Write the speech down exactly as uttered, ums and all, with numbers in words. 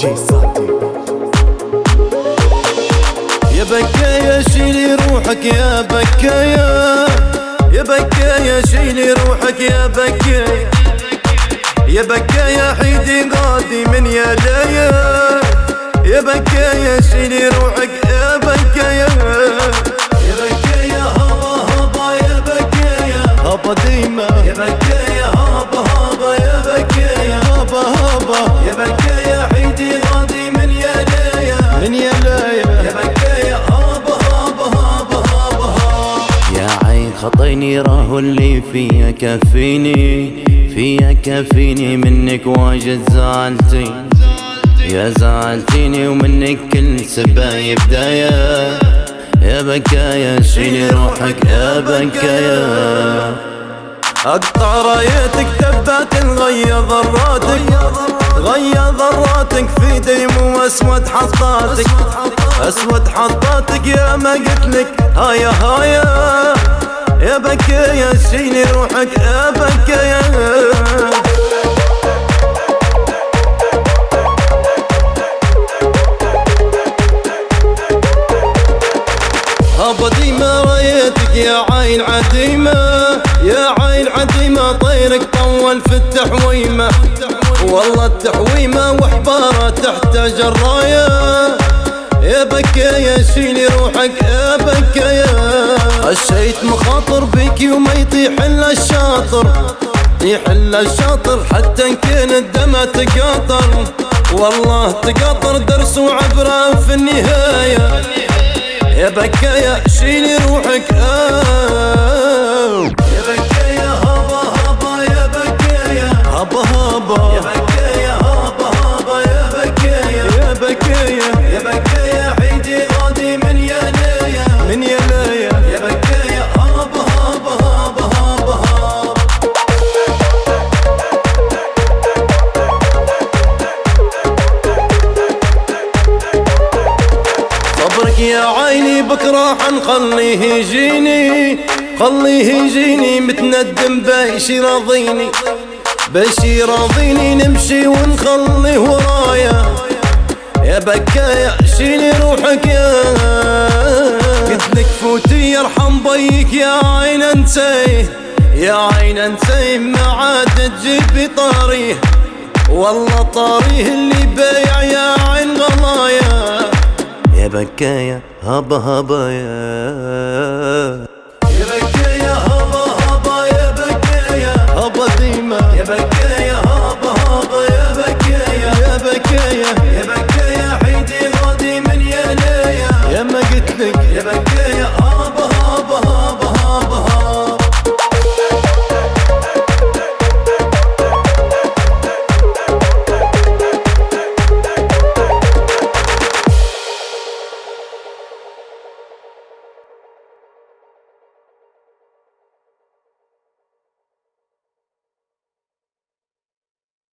يا بكايا شيلي روحك يا بكايا، يا بكايا شيلي روحك يا بكايا، يا بكايا حيدي غادي من يدايا، يا بكايا شيلي روحك يا بكايا، يا بكايا هابا هابا يا بكايا هابا ديما، يا بكايا هابا هابا يا بكايا هابا هابا، يا بكايا حيدي غادي من يدايا من يدايا، يا بكايا هابا هابا هابا هابا. يا عين خطيني راهو اللي فيا كفيني، فيا كفيني منك واجد زعلتي، يا زعلتيني ومنك كل سباي بداية، يا بكايا شيلي روحك يا بكايا. اقطع رايتك دبات غير ضراتك، غير ضراتك في ديم واسود حطاتك، اسود حطاتك يا ما قلتلك هايا هايا، يا بكايا شيلي روحك يا بكايا. هابا ديما رايتك يا عين عديمة، يا عين عديمة طيرك طول في التحويمة، والله التحويمة وحبارة تحتاج الراية، يا بكايا شيلي روحك يا بكايا. خشيت مخاطر بيكي وما يطيح الا الشاطر، يطيح الا الشاطر حتى ان كان الدمع تقاطر، والله تقاطر درس وعبرة في النهاية، يا بكايا شيلي روحك آه. يا بكايا هابا هابا يا بكايا هابا هابا، يا بكايا هابا هابا يا بكايا يا بكايا، يا بكايا حيدي غادي من ينايا من ينايا، يا بكايا هابا هابا هابا هابا هابا. صبرك يا عيني بكره حنخليه يجيني، خليه يجيني متندم باش يراضيني، باش يراضيني نمشي ونخليه ورايا، يا بكايا شيلي روحك يا. قلتلك فوتي يرحم بيك يا عين انسيه، يا عين انسيه ما عاد تجيبي طاريه، والله طاريه اللي بايع يا عين غلايا، يا بكايا هابا هابا يا